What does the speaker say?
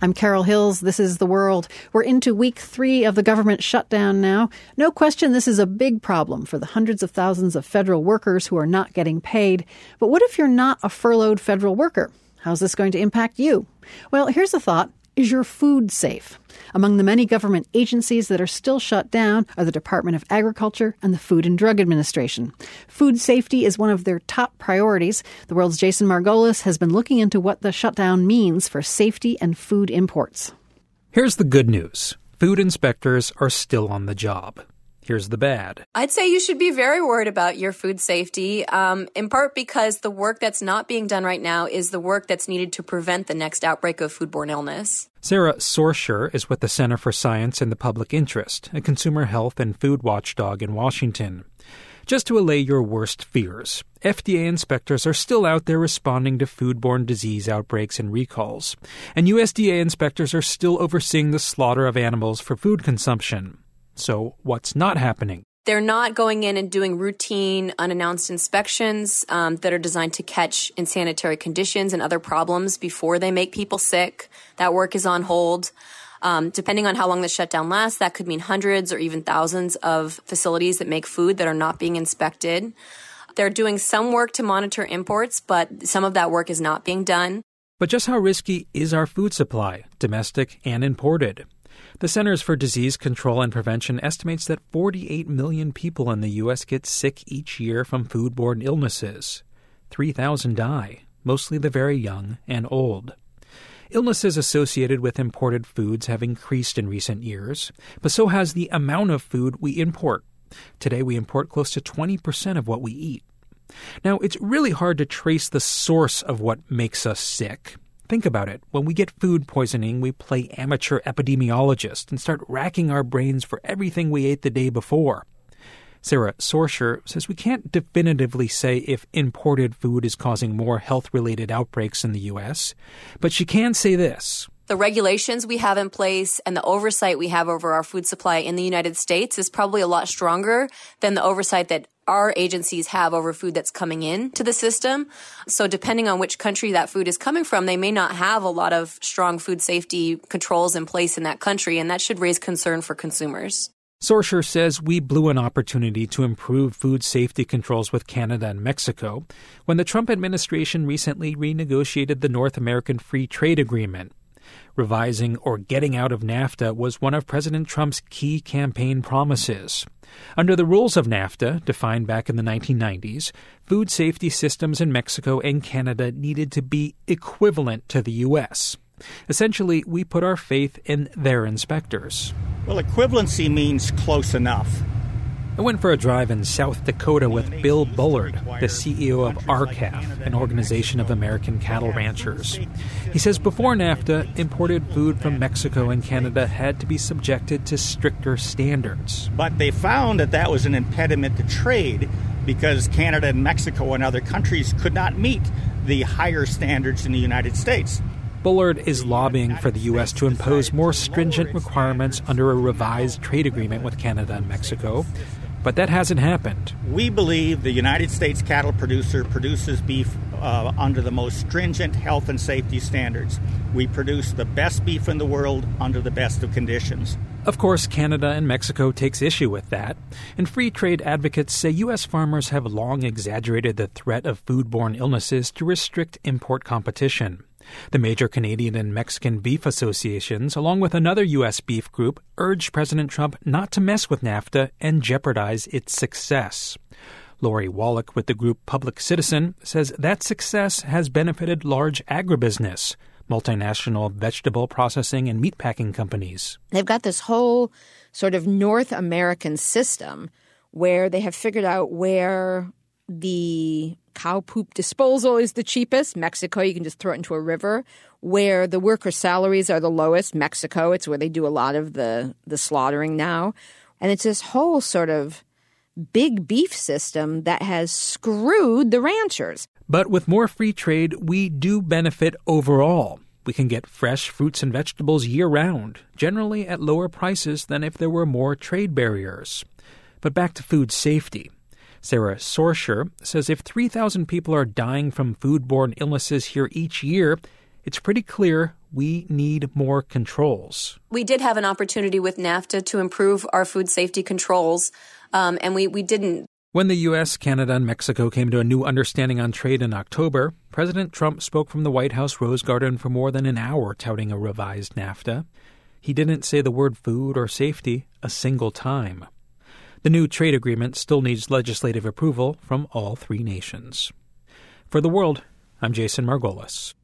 I'm Carol Hills. This is The World. We're into week 3 of the government shutdown now. No question this is a big problem for the hundreds of thousands of federal workers who are not getting paid. But what if you're not a furloughed federal worker? How's this going to impact you? Well, here's a thought. Is your food safe? Among the many government agencies that are still shut down are the Department of Agriculture and the Food and Drug Administration. Food safety is one of their top priorities. The World's Jason Margolis has been looking into what the shutdown means for safety and food imports. Here's the good news. Food inspectors are still on the job. Here's the bad. I'd say you should be very worried about your food safety, in part because the work that's not being done right now is the work that's needed to prevent the next outbreak of foodborne illness. Sarah Sorscher is with the Center for Science and the Public Interest, a consumer health and food watchdog in Washington. Just to allay your worst fears, FDA inspectors are still out there responding to foodborne disease outbreaks and recalls, and USDA inspectors are still overseeing the slaughter of animals for food consumption. So what's not happening? They're not going in and doing routine, unannounced inspections that are designed to catch insanitary conditions and other problems before they make people sick. That work is on hold. Depending on how long the shutdown lasts, that could mean hundreds or even thousands of facilities that make food that are not being inspected. They're doing some work to monitor imports, but some of that work is not being done. But just how risky is our food supply, domestic and imported? The Centers for Disease Control and Prevention estimates that 48 million people in the U.S. get sick each year from foodborne illnesses. 3,000 die, mostly the very young and old. Illnesses associated with imported foods have increased in recent years, but so has the amount of food we import. Today we import close to 20% of what we eat. Now, it's really hard to trace the source of what makes us sick. Think about it. When we get food poisoning, we play amateur epidemiologist and start racking our brains for everything we ate the day before. Sarah Sorscher says we can't definitively say if imported food is causing more health-related outbreaks in the U.S., but she can say this. The regulations we have in place and the oversight we have over our food supply in the United States is probably a lot stronger than the oversight that our agencies have over food that's coming in to the system. So depending on which country that food is coming from, they may not have a lot of strong food safety controls in place in that country, and that should raise concern for consumers. Sorscher says we blew an opportunity to improve food safety controls with Canada and Mexico when the Trump administration recently renegotiated the North American Free Trade Agreement. Revising or getting out of NAFTA was one of President Trump's key campaign promises. Under the rules of NAFTA, defined back in the 1990s, food safety systems in Mexico and Canada needed to be equivalent to the U.S. Essentially, we put our faith in their inspectors. Well, equivalency means close enough. I went for a drive in South Dakota with Bill Bullard, the CEO of RCAF, an organization of American cattle ranchers. He says before NAFTA, imported food from Mexico and Canada had to be subjected to stricter standards. But they found that that was an impediment to trade because Canada and Mexico and other countries could not meet the higher standards in the United States. Bullard is lobbying for the U.S. to impose more stringent requirements under a revised trade agreement with Canada and Mexico. But that hasn't happened. We believe the United States cattle producer produces beef under the most stringent health and safety standards. We produce the best beef in the world under the best of conditions. Of course, Canada and Mexico takes issue with that, and free trade advocates say U.S. farmers have long exaggerated the threat of foodborne illnesses to restrict import competition. The major Canadian and Mexican beef associations, along with another U.S. beef group, urged President Trump not to mess with NAFTA and jeopardize its success. Lori Wallach with the group Public Citizen says that success has benefited large agribusiness, multinational vegetable processing and meatpacking companies. They've got this whole sort of North American system where they have figured out where the cow poop disposal is the cheapest. Mexico, you can just throw it into a river. Where the worker salaries are the lowest. Mexico, it's where they do a lot of the slaughtering now. And it's this whole sort of big beef system that has screwed the ranchers. But with more free trade, we do benefit overall. We can get fresh fruits and vegetables year-round, generally at lower prices than if there were more trade barriers. But back to food safety. Sarah Sorscher says if 3,000 people are dying from foodborne illnesses here each year, it's pretty clear we need more controls. We did have an opportunity with NAFTA to improve our food safety controls, and we didn't. When the U.S., Canada, and Mexico came to a new understanding on trade in October, President Trump spoke from the White House Rose Garden for more than an hour touting a revised NAFTA. He didn't say the word food or safety a single time. The new trade agreement still needs legislative approval from all three nations. For The World, I'm Jason Margolis.